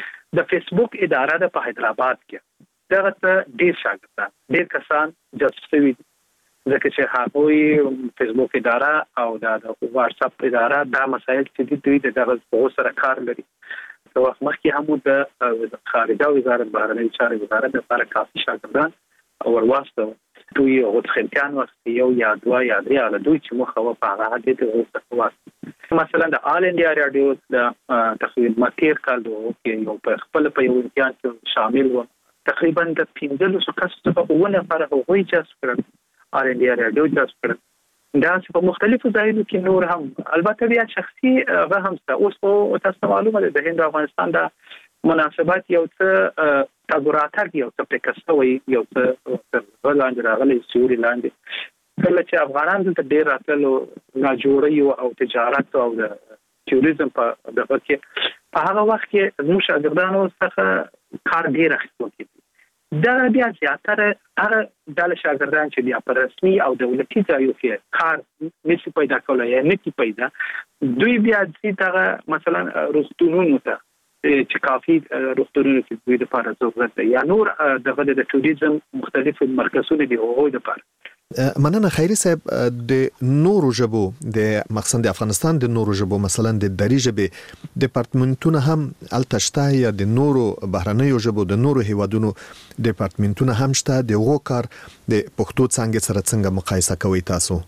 د فیسبوک اداره د په حیدرآباد کې دغه ته ډیر شاګردان ډیر کسان جذب شوي ځکه چې هغه فیسبوک اداره او د واتس اپ اداره دا مسایل چې دوی د دغه سره کار لري. نو مخکې هم د خارجه وزارت بهرنی چارې وزارت لپاره کافي شاګردان او ورواستو دوی او خلکان وخت یو یا دوه یا درې علي دوی چې مخه په هغه د دې واسطه مثلا د آل انډیا رادیو د تقریبا ماتیر کال کې یو په خپل په یو امتحان کې شامل و تقریبا د پنځه سو کسو په ونه لپاره هغوی جذب کړل آل انډیا رادیو جذب کړل دا چې په مختلفو ځایونو کې نور هم البته بیا شخصي هغه هم اوس په تاسو معلومه ده د هند افغانستان د مناسبات یو څه تګوراتک یو څه پکستوي یو څه ولانډ راغلي سوري لاندې کله چې افغانان دلته ډیر راتلو نه جوړي او تجارت او د ټوریزم په دغه کې په هغه وخت کې موږ شاګردانو څخه کار ډیر اخیستل کیږي دا بیا زیاتره هغه د شاګردان چې بیا په رسمي او دولتي ځایو کې کار نشي پیدا کولای یا نه کی پیدا دوی بیا چې دغه مثلا روستونونو ته چې کافي روغتونونو کې دوی د لپاره ضرورت دی یا نور دغه د ټوریزم مختلف مرکزونه دي او د لپاره مننه خیری صاحب د نورو ژبو د مقصد د افغانستان د نورو ژبو مثلا د دری ژبې ډپارټمنټونه هم التشتا یا د نورو بهرنیو ژبو د نورو هیوادونو ډپارټمنټونه هم شته د غو کار د پښتو څنګه سره څنګه مقایسه کوي تاسو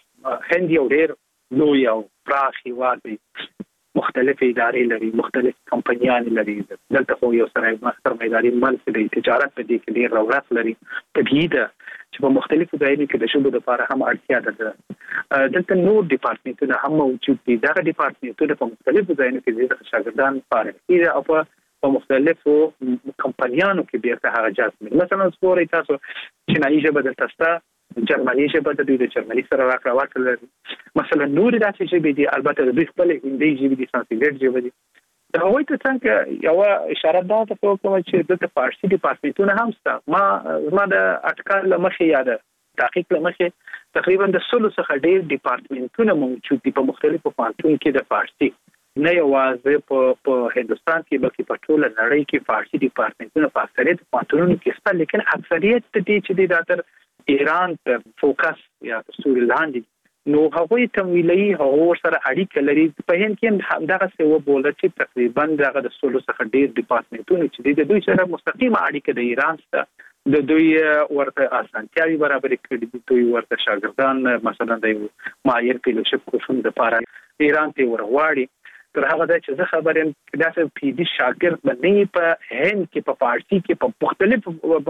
هند یو ډیر لوی او پراخ هیواد دی مختلف ادارې لري مختلف کمپنیان لري دلته خو یو سره ماستر مېداري مالک دی تجارت په دې کې ډیر رغبت لري طبيعي ده چې په مختلفو ځایونو کې د شوبو لپاره هم اړتیا ده دلته نور ډپارټمنټونه هم موجود دي دا ډپارټمنټونه په مختلفو ځایونو کې د شاګردان لپاره دي او په مختلفو کمپنیانو کې بیرته هغه جذب مثلا سپوري تاسو چینایي ژبه دلته ستا جرمني ژبه د دوی د جرمني سره راکړه ورکړل مثلا نور داسې ژبې دي البته د دوی خپل هندي ژبې دي سانسکریت ژبه دي دا وایي ته څنګه یو اشاره ده ته کوم چې د فارسي ډپارټمنټونه هم ستا ما ما د اټکل مخې یاد تحقیق لمخې تقریبا د سلو څخه ډیر ډپارټمنټونه موجود دي په مختلفو پانتون کې د فارسي نه یوازې په په هندستان کې بلکې په ټوله نړۍ کې فارسي ډپارټمنټونه په اکثریت پانتونونو کې شته لیکن اکثریت دې چې د داتر ایران ته فوکس یا سوري لاندې نو هغوی تمویلي هغه سره اړیکه لري په هند کې دغه څه و بوله چې تقریبا دغه د سولو څخه ډیر ډپارټمنټونه چې د دوی سره مستقیمه اړیکه د ایران سره د دوی ورته اسانتیاوي برابر کړي دي دوی ورته شاګردان مثلا د مایر فیلوشپ کورسونو لپاره ایران ته ورغواړي تر هغه د چې زه خبرم دا چې پی ډي شاګرد باندې په هند کې په فارسي کې په مختلف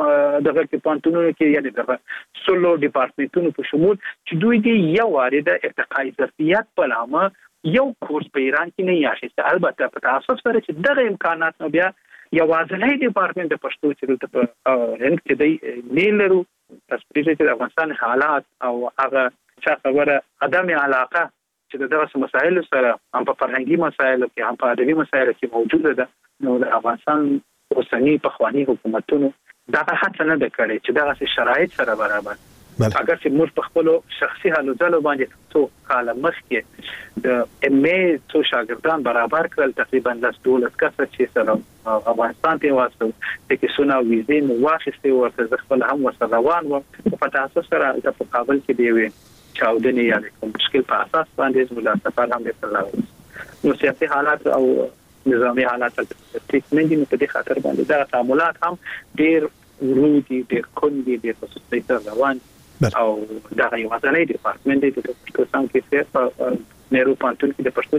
دغه کې پانتونونو کې یعنی دغه سولو ډپارټمنټونو په شمول چې دوی دی یو وارده ارتقای ظرفیت په نامه یو کورس په ایران کې نه یاشي البته په تاسو سره چې دغه امکانات نو بیا یو ځلای ډپارټمنټ د پښتو چې په هند کې دی نیلرو تاسو چې د افغانستان حالات او هغه څه خبره عدم علاقه چې دغه مسایل سره هم په فرهنګي مسایلو کې هم په ادبي مسایلو کې موجوده ده نو د افغانستان اوسنی په خواني حکومتونو دا هڅه نه ده کړې چې دغه شرایط سره برابر اگر چې موږ په خپل شخصي حالو ځلو باندې څو کال مخکې د ام ای څو شاګردان برابر کړل تقریبا لاس دولت کسه چې سره افغانستان ته واسطه د کیسونه ویزې نو واخیستې ورته خپل هم وسره روان و په تاسو سره د مقابل کې دی وي چاودنی یا کوم مشکل په اساس باندې زموږ سفر هم وکړل نو سیاسي حالات او نظامی حالات ټیک نه دي په دې خاطر باندې دا تعاملات هم ډیر ورودي ډیر کوندي ډیر په سستۍ سره روان او دا یو ځانګړی ډپارټمنټ دی د پښتو څنګه چې په نهرو پانتون کې د پښتو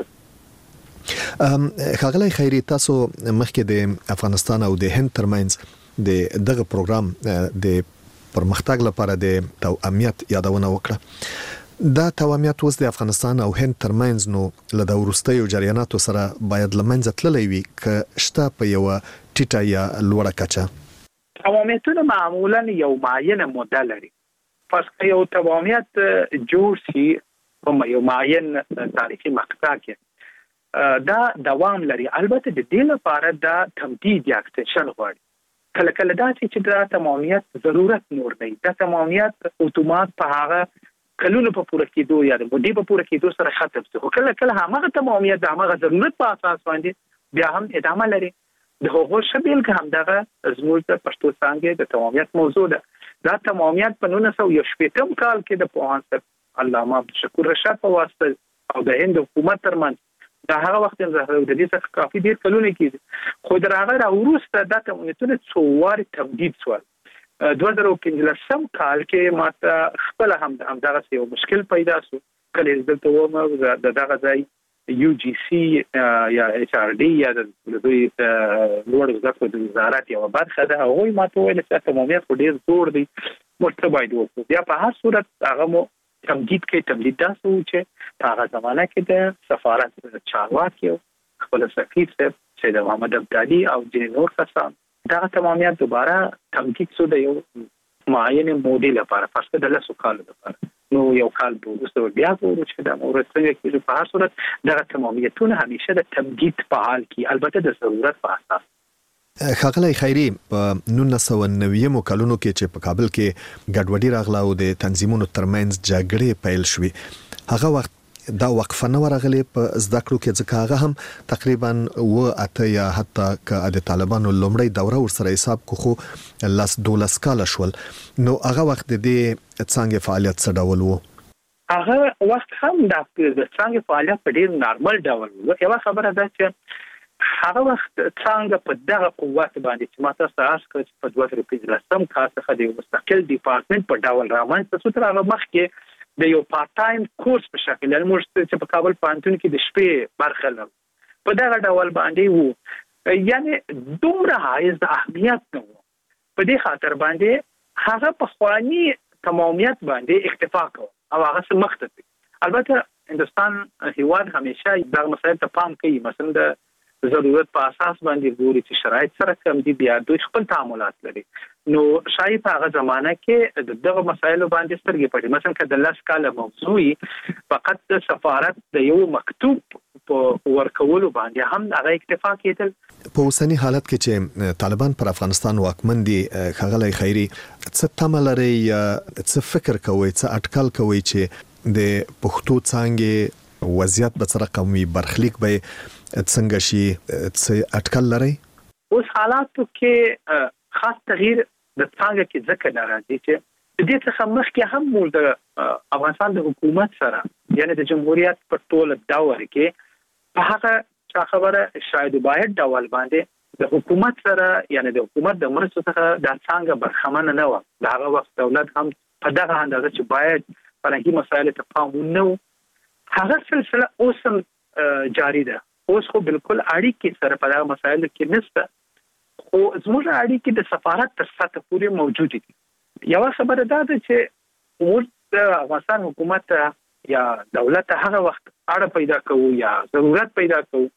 چپاز ام خغلی خیری تاسو مخکې د افغانستان او د هند ترمنځ د دغه پروګرام د پرمختګ لپاره د توأمیت یادونه وکړه دا توأمیت اوس د افغانستان او هند ترمنځ نو له د ورستیو جریاناتو سره باید لمنځه تللی وي ک شته په یو ټیټه یا لوړه کچه توأمیتونه معمولا یو معینه موده لري پس یو توأمیت جوړ شي په یو معین تاریخي مقطع کې دا دوام لري البته د دې لپاره دا تمدید یا اکستنشن غواړي کله کله دا چې دا تمامیت ضرورت نور دی دا تمامیت اتومات په هغه کلونو په پوره کېدو یا د مودې په پوره کېدو سره ختم شي خو کله کله هغه تمامیت د هغه ضرورت په اساس باندې بیا هم ادامه لري د هغو شبیل که هم دغه زموږ د پښتو څانګې د تمامیت موضوع ده دا تمامیت په نولس سوه یو شپېتم کال کې د پوهاند صاحب علامه عبدالشکور رشاد په واسطه او د هند حکومت ترمنځ دا هغه وخت د دې څخه کافي ډیر کلونه کېږي خو د هغه راوروسته دا تمامیتونه څو وارې تمدید شول. دوه زره پنځلسم کال کې ماته خپل هم همدغه یو مشکل پیدا شو کله دلته ومه د دغه ځای یو جی سی یا ایچ آر ډي یا د دوی لوړ زده کړو د وزارت یو برخه ده هغوی ماته ویل چې تمامیت خو ډېر زوړ دی موږ ته باید وکړو. بیا په هر صورت هغه مو تمدید کوي. تمدید داسې و چې په هغه زمانه کې د سفارت چارواکي خپل سفیر صاحب سید محمد ابدالي او ځینې نور کسان دغه تمامیت دوباره تمدید شو د یو معین مودې لپاره فرض د لسو کالو لپاره. نو یو کال وروسته بیا ګورو چې دا مورد څنګه کېږي. په هر صورت دغه تمامیتونه همیشه د تمدید په حال کې البته د ضرورت په اساس. ښاغلی خیري په نولس سوه نوي کلونو کې چې په کابل کې ګډوډي راغله او د تنظیمونو ترمنځ جګړې پیل شوې هغه وخت دا وقفه نه ورغلې په زده کړو کې ځکه هغه هم تقریبا و اته یا حتی که د طالبانو لومړی دوره ورسره حساب کو خو لاس دولس کاله شول نو هغه وخت د دې څنګه فعالیت څه ډول وو؟ هغه وخت هم د څنګه فعالیت په ډیر نارمل ډول وو. یو خبره ده چې هغه وخت څنګه په دغه قوت باندې چې ماته ساس کړ په دوه زره پنځلسم کال څخه د مستقل ډپارټمنټ په ډول رامنځته شو. تر هغه مخکې د یو پارت ټایم کورس په شکل یعنی موږ چې په کابل پوهنتون کې د شپې برخه لرو په دغه ډول باندې وو یعنی دومره حایز د اهمیت نه وو. په دې خاطر باندې هغه په خواني تمامیت باندې اکتفا کوي او هغه څه مخته دي. البته هندستان هیواد همیشه دغه مسایل ته پام کوي مثلا د ضرورت په اساس باندې ګوري چې شرایط سره کم دي بیا دوی خپل تعاملات لري. نو شاید په هغه زمانه کې دغه مسایلو باندې سترګې پټې مثلا که د لاس کاله موضوعي فقط د سفارت د یو مکتوب په ورکولو باندې هم هغه اکتفا کېدل. په اوسنی حالت کې چې طالبان پر افغانستان واکمن دي ښاغلی خیري څه تمه لري یا څه فکر کوئ څه اټکل کوئ چې د پښتو څانګې وضعیت به څه رقم وي برخلیک به څنګه شي څه اټکل لري؟ اوس حالاتو کې خاص تغییر د څنګه کې ځکه ناراضي چې د دې څخه مخکې هم موږ د افغانستان د حکومت سره یعنی د جمهوریت په ټول دور کې په هغه خبره شاید باید ډول باندې د حکومت سره یعنی د حکومت د مرستو څخه د څنګه برخمن نه و. د هغه وخت دولت هم په دغه اندازه چې باید فرهنګي مسایل ته پام ونه هغه سلسله اوس هم جاری ده. اوس خو بالکل اړیکې سره په دغه مسایلو کې نشته خو زموږ اړیکې د سفارت تر سطح پورې موجود دي. یو خبره دا ده چې موږ د افغانستان حکومت یا دولت هغه وخت اړه پیدا کوو یا ضرورت پیدا کوو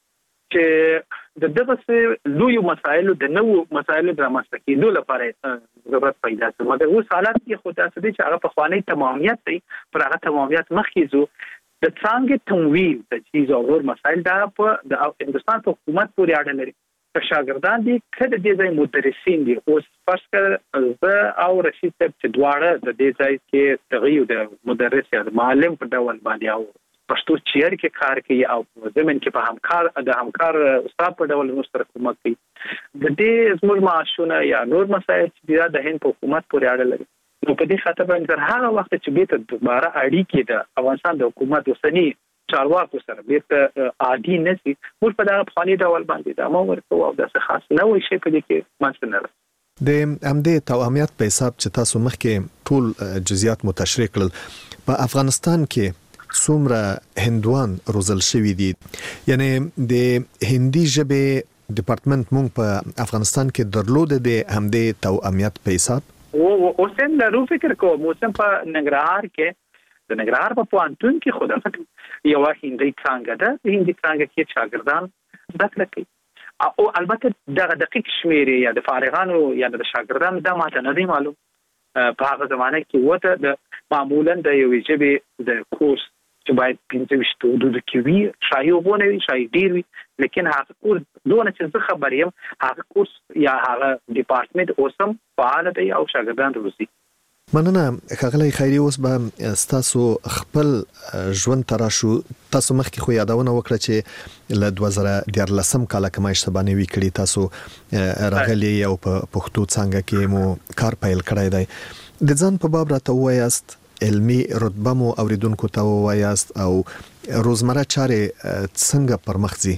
چې د دغه لوی مسایلو د نوو مسایلو د رامنځته کېدو لپاره ضرورت پیدا شي. مګر اوس حالات کې خو تاسو دې چې هغه په خواني تمامیت دی پر هغه تمامیت مخکې زو د څنګه تمویل د چیز او نور مسایل دا په د هندستان په حکومت پورې اړه لري. شاګردان دي کله د دې ځای مدرسین دي اوس فرض کړه زه او رشید صاحب چې دواړه د دې ځای کې تغییر د مدرس یا د معلم په ډول باندې او پښتو چیر کې کار کوي او زمين کې په همکار د همکار استاد په ډول مستر حکومت کوي. د دې زموږ معاشونه یا نور مسایل چې د هند په حکومت پورې اړه لري. نو په دې خاطر باندې هغه وخت چې بیت دوباره اړیکې د افغانستان د حکومت وسنی چارواکو سره بیت عادي نشي موږ په دغه فاني ډول باندې دا مو ورته او د څه خاص نه وي شي په دې کې مانسنر د امدې تواميت په حساب چې تاسو مخکې ټول جزئیات متشریح کړل په افغانستان کې څومره هندوان روزل شوی دي یعنی د هندي ژبې ډپارټمنټ مونږ په افغانستان کې درلود د همدې تواميت په حساب او اوسم له فکر کوم اوسم په ننګرهار کې د ننګرهار په پوهنتون کې خو د یو هندي څنګه ده د هندي څنګه کې شاګردان زده کړه کوي او البته دغه دقیق شمیر یا د فارغانو یا د شاګردانو د ماته نه دی معلوم. په هغه زمانه کې وته د معمولا د یو ژبې د کورس چې باید پنځه وشتو د کیوي شایي وګونه وي شایي ډیر وي لیکن هغه کورس دونه چې زه خبر یم هغه کورس یا هغه ډپارټمنټ اوسم فعال دی او شاګردان روزي. مننه ښاغلی خیري اوس به ستاسو خپل ژوند تراشو تاسو مخکې خو یادونه وکړه چې له دوه زره دیارلسم کال کې ما اشتباه نه وي کړی تاسو راغلي او په پښتو څنګه کې مو کار پیل کړی دی د ځان په باب راته وایاست، علمي رتبه مو اوریدونکو ته وایاست او روزمره چارې څنګه پرمخ ځي؟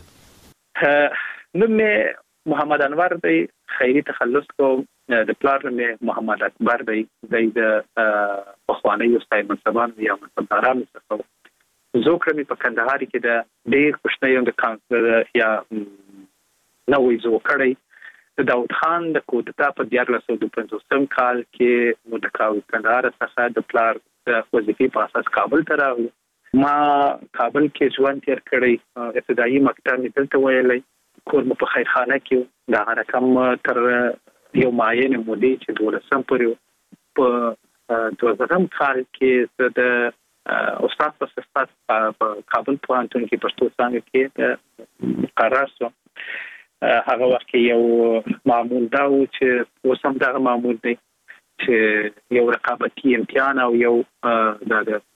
نو مې محمد انور دی، خیری تخلص کوم. د پلار مې محمد اکبر دی، د پخوانی استاد منصبان یا منصبداران څخه زوکره مې په کندهار کې د ډېر خوشنۍ د کانسلر یا نوې زوکړی د داود خان د کودتا په دیارلس سوه دوه پنځوسم کال کې نو د کندهار څخه د پلار د وظیفې په اساس کابل ته راغلو. ما کابل کې ژوند تیر کړی، ابتدایي مکتب مې دلته ویلی، کور مو په خیرخانه کې دا رقم تر یو معین مودې چې دولسم پورې په دوه زرم کال کې د استاد په صفت په کابل پوهنتون کې پښتو څانګه کې مقرر شوم. هغه وخت یو معمول دا و چې اوسم دا معمول دی چې یو رقابتي امتحان او یو د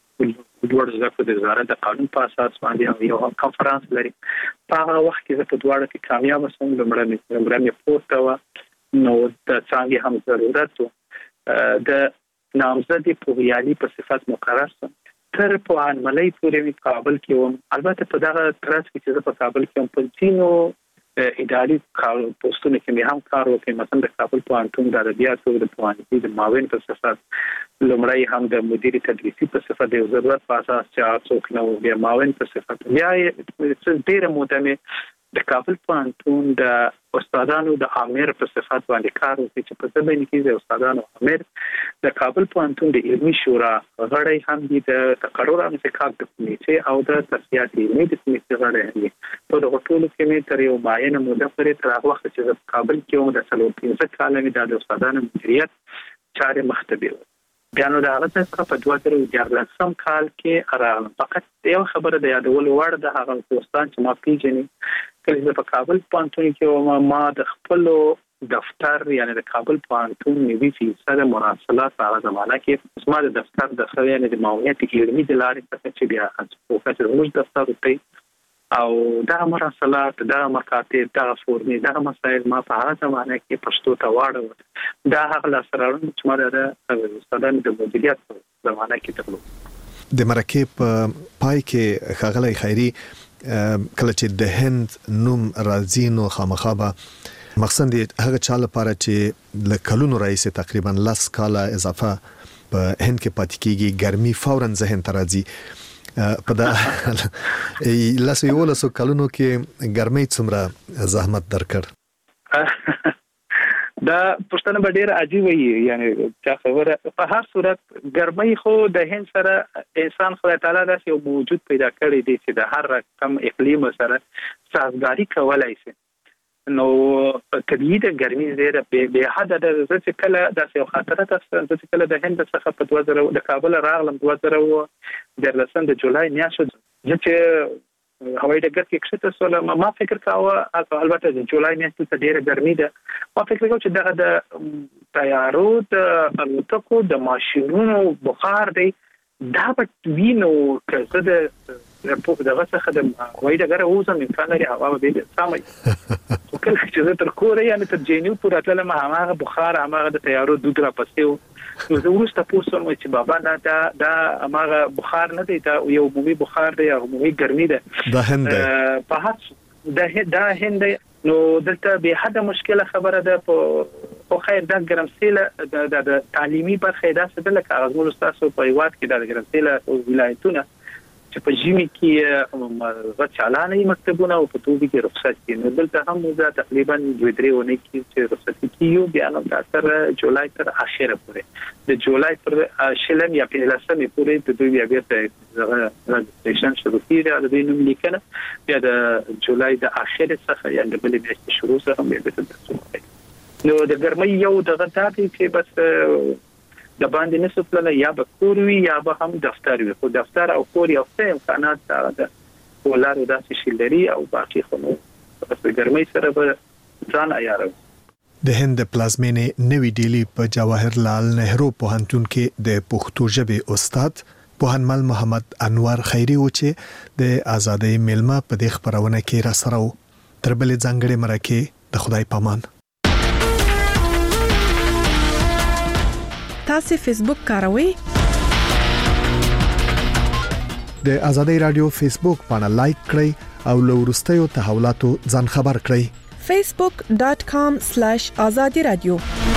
دوړ زکه د وزارت د قانون په اساس باندې یو کانفرنس لري. په هغه وخت کې زه په دوړ کې کامیاب شوم. لمړه مې لمړه مې پورته و نو د څنګه هم ضرورت و د نامزدي پوهیالي په صفت مقرر شوم. تر په انملې پورې مې کابل کې وم. البته په دغه ترڅ کې چې په کابل کې هم په چینو اداري کار پوسټونه کې مې هم کار وکړ. مثلا د کابل پوهنتون د ادبیاتو د پوهنځي د معاون په صفت، لومړی هم د مدیر تدریسي په صفت د ضرورت په اساس چې څوک نو بیا معاون په صفت، بیا څه ډیره موده مې د کابل پوهنتون د استادانو د امیر په صفت باندې کار وکړ چې په ځبین کې د استادانو امیر د کابل پوهنتون د علمي شورا غړی هم دي، د تقرر او انتخاب د کمیټې او د تصفیات علمي د کمیټې غړی دي. په دغه ټولو کې مې تر یو معینه موده پورې تر هغه وخت چې په کابل کې وم د څلور پنځه کاله مې د استادانو مدیریت چارې مختبر. بیا نو د هغه څخه په دوه زره دیارلسم کال کې راغلم. فقط یو خبره د یادولو وړ د هغه دوستان چې ما پیژني، کله چې په کابل پوهنتون کې ما د خپل دفتر یعنی د کابل پوهنتون نوي فیصد مراسلات په هغه زمانه کې زما د دفتر د خو یعنی د معاونیت علمي د لارې څخه چې بیا پروفیسور موږ دفتر ته او دا مراسلات، دا مکاتب، دا فورمې، دا مسائل ما په هغه زمانه کې پښتو ته واړول. دا هغه لاسرانو چې ما د استادانو د مدیریت په زمانه کې درلود. د مرکه په پای کې ښاغلی خیری کله چې د هند نوم راځي نو خامخابه مقصد هغه چا لپاره چې له کلونو راځي تقریبا لس کاله اضافه په هند کې پاتې کیږي، ګرمي فورا ذهن ته راځي. په دا لاسو یو لاسو کلونو کې ګرمي څومره زحمت درکړ؟ دا پښتنه به ډیر عجیب وي، یعنی چې خبره په هر صورت ګرمي خو د هند سره انسان خدای تعالی داسې یو موجود پیدا کړی دی چې د هر رقم اقلیم سره سازگاری کولای شي. نو طبیعي د ګرمي زیره به حد د ځکه کله د یو خاطره تاسو چې کله د هند څخه په دوه زره د کابل راغلم دوه زره د لسم د جولای میاشت چې هوایي ډګر کې کښته سول، ما فکر کاوه البته د جولای میاشت ته ډیره ګرمي ده، ما فکر کاوه چې دغه د طیارو د الوتکو د ماشینونو بخار دی دا به وینو که د په دغه څخه د هوایي ډګر اوسم امکان لري هوا به سمای خو کله چې زه تر کوره یعنی تر جینیو پورې تلم هغه بخار هغه د طیارو دود را پسې نو زه ورسته پوښتنه چې بابا دا دا هغه بخار نه دی، دا یو عمومي بخار دی، عمومي ګرمي ده د هند په هڅه د د هند نو دلته به حد مشکله خبره ده. په خیر دا ګرمسیله د تعلیمي برخه دا څه د کاغذ تاسو په یوات کې د ګرمسیله ولایتونه چې په ژمي کې غوښ چالانه مکتبونه او په توګه کې رخصت کې نو دلته هم موږ تقریبا دوه درې ونې کې چې رخصت کیو بیا نو تر جولای تر اخره پورې د جولای پر شلم یا په لسمه پورې د دوی بیا بیرته رجستریشن شروع کیږي د دوی نوم لیکنه بیا د جولای د اخره څخه یا د بلې میاشتې شروع سره بیا بیرته نو د ګرمۍ یو دغه تابع چې بس د باندې نسو پلان یا به کور وی یا به هم دفتر وي، خو دفتر او کور یو څه امکانات دا ولر داسې شلري او باقي خو نو بس ګرمۍ سره به ځان عیارو. د هند پلازمینې نوی ډیلی په جواهر لال نهرو پوهنتون کې د پښتو ژبې استاد پوهنمل محمد انور خیری و چې د آزادۍ میلمه په دې خبرونه کې را سره و. تر بلې ځانګړې مرکه د خدای پامان. تاسو فیسبوک کاروئ؟ د ازادي رادیو فیسبوک باندې لایک کړئ او له وروستیو تحولاتو ځان خبر کړئ. facebook dot com slash azadi radio